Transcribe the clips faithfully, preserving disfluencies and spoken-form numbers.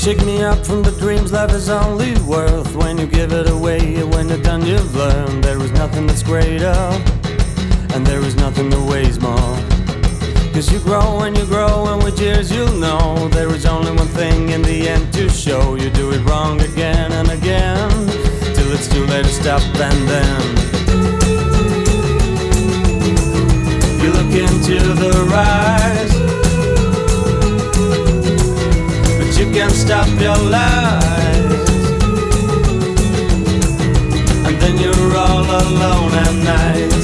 Shake me up from the dreams life is only worth when you give it away. When you're done you've learned there is nothing that's greater, and there is nothing that weighs more. Cause you grow and you grow, and with years you'll know there is only one thing in the end to show. You do it wrong again and again till it's too late to stop, and then you look into the rise, but you can't stop your lies. And then you're all alone at night.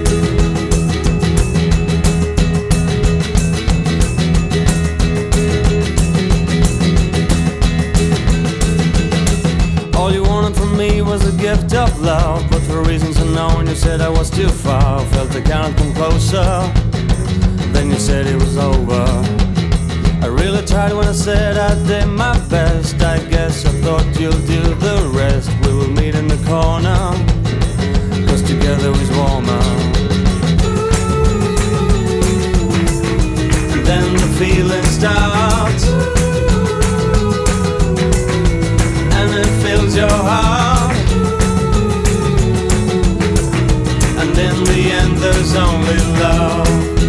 All you wanted from me was a gift of love, but for reasons unknown you said I was too far. Felt I can't come closer, then you said it was over. I really tried when I said I did my best. I guess I thought you'll do the rest. We will meet in the corner, cause together is warmer. And then the feeling starts, and it fills your heart. And in the end there's only love.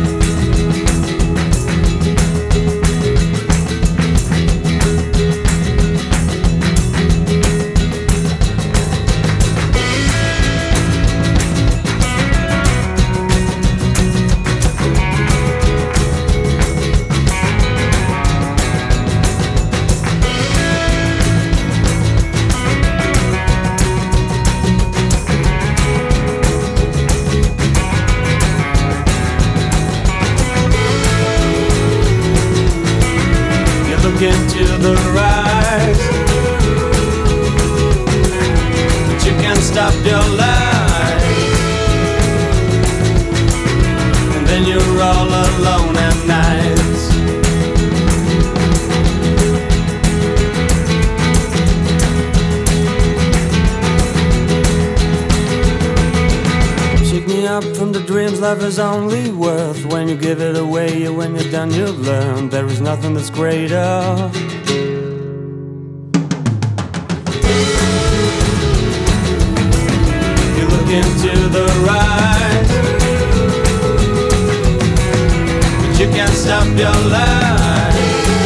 Into the rise, but you can't stop your life. And then you're all alone at night. Shake me up from the dreams life is only worth when you give it away. When you're done you've learned there is nothing that's greater. You look into the rise, but you can't stop your life.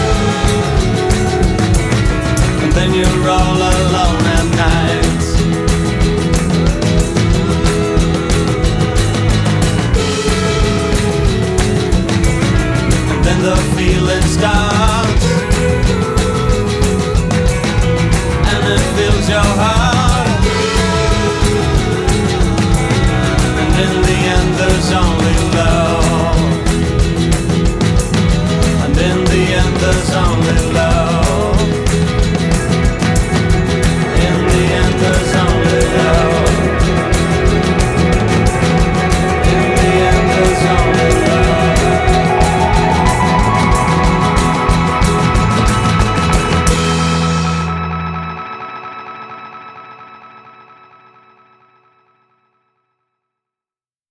And then you're all alone at night. Then the feeling starts, and it fills your heart. And in the end there's only